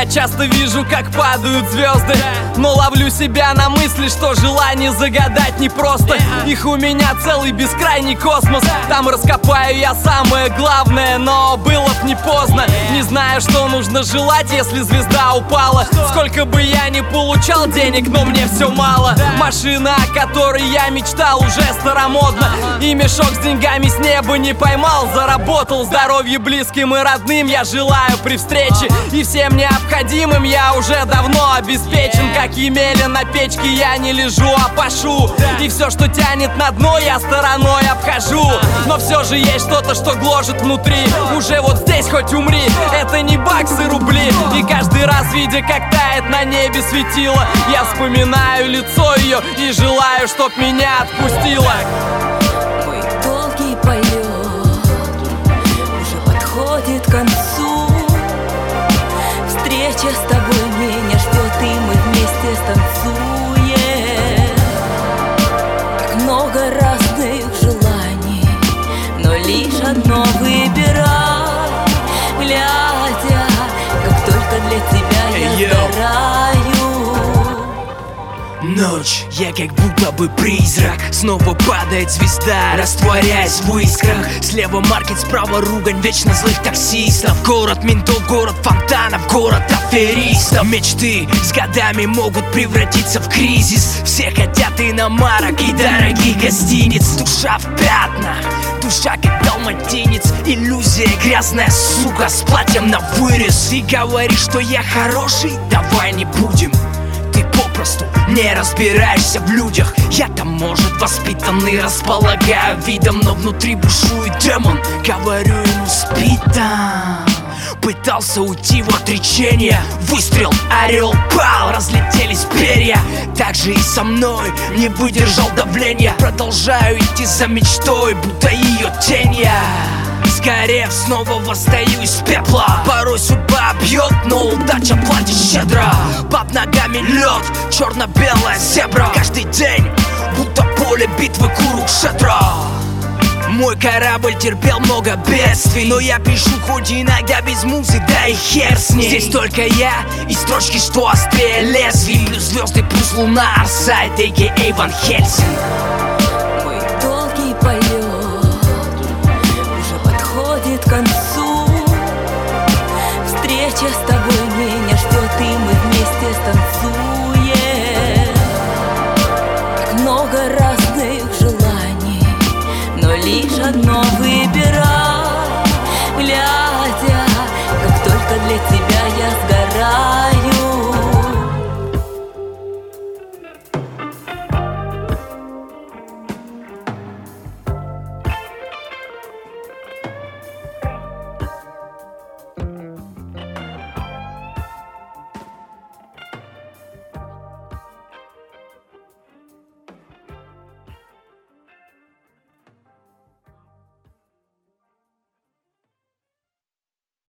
часто вижу, как падают звезды, но ловлю себя на мысли, что желание загадать непросто. Их у меня целый бескрайний космос. Там раскопаю я самое главное, но было б не поздно. Не знаю, что нужно желать, если звезда упала. Сколько бы я ни получал денег, но мне все мало. Машина, о которой я мечтал, уже старомодна, и мешок с деньгами с неба не поймал. Заработал здоровье близким и родным я желаю при встрече, и всем необходимым я уже давно обеспечен. Как Емеля на печке я не лежу, а пашу, и все, что тянет на дно, я стороной обхожу. Но все же есть что-то, что гложет внутри. Уже вот здесь хоть умри, это не баксы, рубли. И каждый раз, видя, как тает на небе светило, я вспоминаю лицо ее и желаю, чтоб меня отпустила. Мой долгий полет уже подходит к концу. Встреча с тобой меня ждет, и мы вместе станцуем. Так много разных желаний, но лишь одно выбирай, глядя, как только для тебя я сгораю. Ночь, я как будто бы призрак. Снова падает звезда, растворяясь в искрах. Слева маркет, справа ругань вечно злых таксистов. Город ментов, город фонтанов, город аферистов. Мечты с годами могут превратиться в кризис. Все хотят иномарок и дорогих гостиниц. Душа в пятнах, душа как далматинец. Иллюзия грязная, сука, с платьем на вырез. И говоришь, что я хороший, давай не будем. Ты попросту не разбираешься в людях. Я-то, может, воспитанный, располагаю видом, но внутри бушует демон. Говорю ему, спи там. Пытался уйти в отречение. Выстрел, орел пал, разлетелись перья. Так же и со мной, не выдержал давления. Продолжаю идти за мечтой, будто ее тень я. Сгорев, снова восстаю из пепла. Порой судьба бьет, но удача платит щедро. Под ногами лед, черно-белая зебра. Каждый день, будто поле битвы Курукшетра. Мой корабль терпел много бедствий, но я пишу хоть иногда без музы, да и хер с ней. Здесь только я и строчки, что острее лезвий. Плюс звезды, плюс луна, Арсайд, а.к.а. Ван Хельсинг. Мой долгий полет уже подходит к концу. Встреча с тобой меня ждет, и мы вместе станцуем. Так много разных желаний, но лишь одно выбирай, глядя,